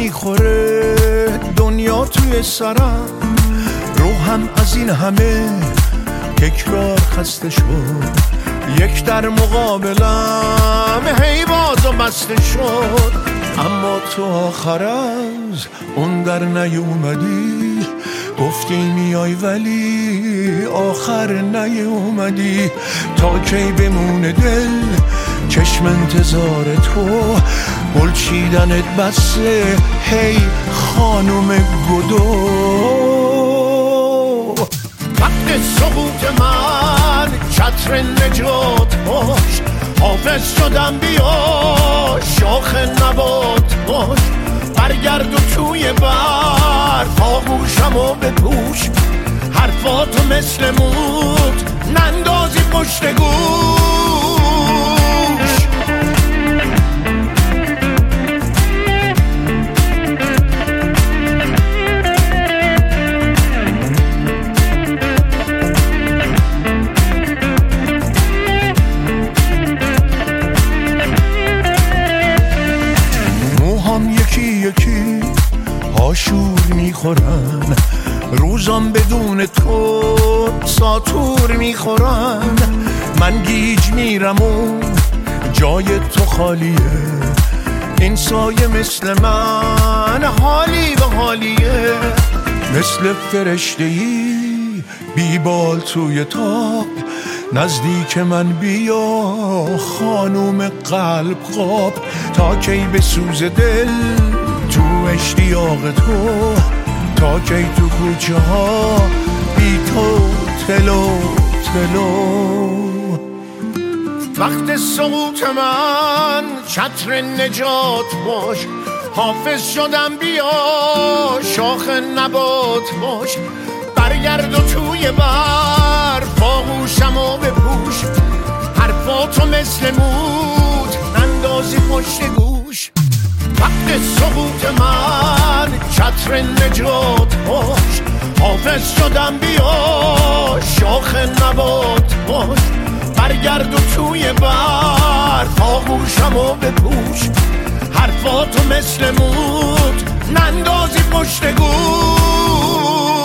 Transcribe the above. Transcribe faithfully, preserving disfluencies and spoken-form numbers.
میخوره دنیا توی سرم، روحم از این همه تکرار خسته شد، یک در مقابلم هی باز و بسته شد. اما تو آخر از اون در نیومدی، گفتی میای ولی آخر نیومدی. تا کی بمونه دل چشم انتظار تو، گل چیدنت بسه هی خانم گدو. وقت سقوط من چتر نجات باش، حافظ شدم بیا شاخ نبات باش. برگرد و توی برف آغوشم و بپوش، حرفاتو مثل موت نندازی پشت گوش. یکی یکی هاشور میخورن، روزام بدون تو ساتور میخورن. من گیج میرم و جای تو خالیه، این سایه مثل من حالی به حالیه. مثل فرشته‌ای بیبال توی تاب، نزدیک من بیا خانوم قلب خواب. تا کی به سوز دل تو اشتیاق تو، تا کی تو کوچه ها بی تو تلو تلو. وقت سقوط من چتر نجات باش، حافظ شدم بیا شاخ نبات باش. برگرد و توی برف آغوشم و بپوش، حرفاتو مثل موت نندازی پشت گوش. وقت سقوط من چتر نجات باش، حافظ شدم بیا شاخ نبات باش. برگرد و توی برف آغوشم و بپوش، حرفاتو مثل موت نندازی پشت گوش.